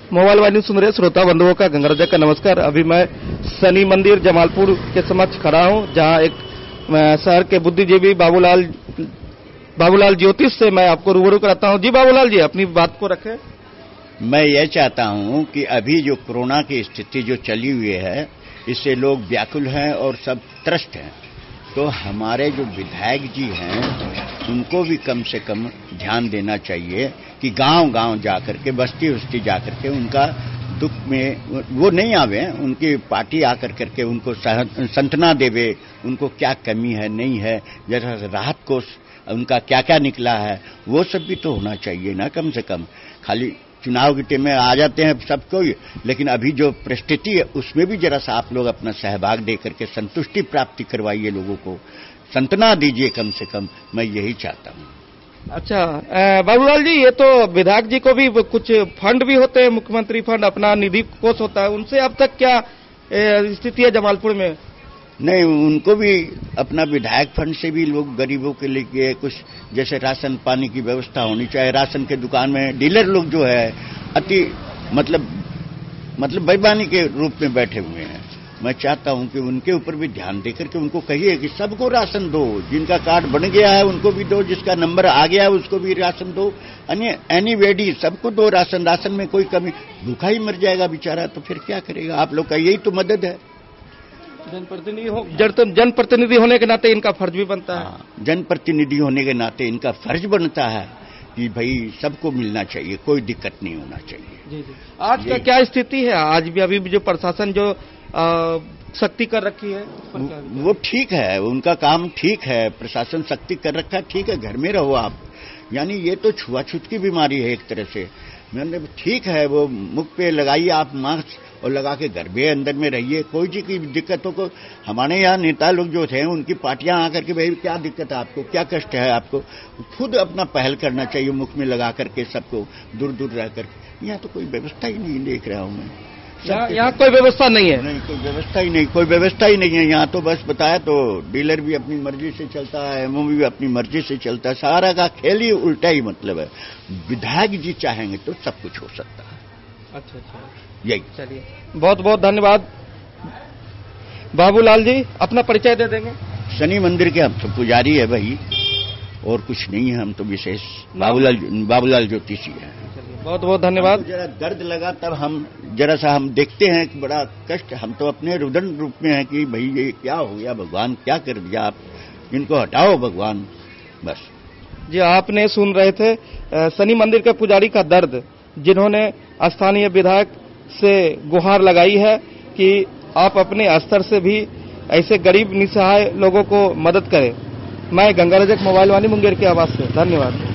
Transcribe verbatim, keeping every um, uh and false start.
Mobile वाहिनी सुन रहे श्रोता बंधुओं का गंगाराजा का नमस्कार। अभी मैं शनि मंदिर जमालपुर के समक्ष खड़ा हूं, जहां एक शहर के बुद्धिजीवी बाबूलाल बाबूलाल ज्योतिष से मैं आपको रूबरू कराता हूं। जी बाबूलाल जी, अपनी बात को रखें। मैं ये चाहता हूं कि अभी जो कोरोना की स्थिति जो चली हुई है, इससे लोग व्याकुल हैं और सब त्रस्त हैं। तो हमारे जो विधायक जी हैं, उनको भी कम से कम ध्यान देना चाहिए कि गांव-गांव जाकर के, बस्ती बस्ती जाकर के उनका दुख में वो नहीं आवे, उनकी पार्टी आकर करके उनको सांत्वना देवे, उनको क्या कमी है नहीं है, जैसा राहत कोष उनका क्या क्या निकला है, वो सब भी तो होना चाहिए ना। कम से कम खाली चुनाव के टाइम में आ जाते हैं सब कोई, लेकिन अभी जो परिस्थिति है उसमें भी जरा सा आप लोग अपना सहभाग दे करके संतुष्टि प्राप्ति करवाइए, लोगों को सांत्वना दीजिए कम से कम, मैं यही चाहता हूँ। अच्छा बाबूलाल जी, ये तो विधायक जी को भी कुछ फंड भी होते हैं, मुख्यमंत्री फंड, अपना निधि कोष होता है, उनसे अब तक क्या स्थिति है जमालपुर में? नहीं, उनको भी अपना विधायक फंड से भी लोग गरीबों के लिए कुछ जैसे राशन पानी की व्यवस्था होनी चाहिए। राशन के दुकान में डीलर लोग जो है अति मतलब मतलब बेईमानी के रूप में बैठे हुए हैं। मैं चाहता हूं कि उनके ऊपर भी ध्यान देकर के उनको कहिए कि सबको राशन दो, जिनका कार्ड बन गया है उनको भी दो, जिसका नंबर आ गया है उसको भी राशन दो, एनी वेडी सबको दो राशन। राशन में कोई कमी, भूखा ही मर जाएगा बेचारा तो फिर क्या करेगा? आप लोग का यही तो मदद है। जनप्रतिनिधि हो जनप्रतिनिधि होने के नाते इनका फर्ज भी बनता है। जनप्रतिनिधि होने के नाते इनका फर्ज बनता है कि भाई सबको मिलना चाहिए, कोई दिक्कत नहीं होना चाहिए। जी जी। आज का क्या स्थिति है? आज भी अभी जो प्रशासन जो सख्ती कर रखी है वो ठीक है, उनका काम ठीक है, प्रशासन सख्ती कर रखा है, ठीक है, घर में रहो आप। यानी ये तो छुआछूत की बीमारी है एक तरह से। मैंने ठीक है, वो मुख पे लगाइए आप मास्क और लगा के घर में अंदर में रहिए, कोई जी की दिक्कतों को। हमारे यहाँ नेता लोग जो थे उनकी पार्टियां आकर के भाई क्या दिक्कत है आपको, क्या कष्ट है आपको, खुद अपना पहल करना चाहिए मुख में लगा करके सबको दूर दूर रह करके। यहाँ तो कोई व्यवस्था ही नहीं देख रहा हूं मैं। यहाँ कोई व्यवस्था नहीं है? नहीं, कोई व्यवस्था ही नहीं, कोई व्यवस्था ही नहीं है यहाँ तो। बस बताया तो डीलर भी अपनी मर्जी से चलता है, एमओ भी अपनी मर्जी से चलता है, सारा का खेल ही उल्टा ही मतलब है। विधायक जी चाहेंगे तो सब कुछ हो सकता है। अच्छा अच्छा, यही। चलिए, बहुत बहुत धन्यवाद बाबूलाल जी। अपना परिचय दे देंगे? शनि मंदिर के हम तो पुजारी है भाई, और कुछ नहीं है, हम तो विशेष बाबूलाल बाबूलाल ज्योतिषी है। बहुत बहुत धन्यवाद। जरा दर्द लगा तब हम जरा सा हम देखते हैं कि बड़ा कष्ट, हम तो अपने रुदन रूप में है कि भाई ये क्या हो गया, भगवान क्या कर दिया, आप इनको हटाओ भगवान, बस। जी, आपने सुन रहे थे शनि मंदिर के पुजारी का दर्द, जिन्होंने स्थानीय विधायक से गुहार लगाई है कि आप अपने स्तर से भी ऐसे गरीब निसहाय लोगों को मदद करें। मैं गंगाराजा मोबाइल वाहिनी मुंगेर की आवाज से, धन्यवाद।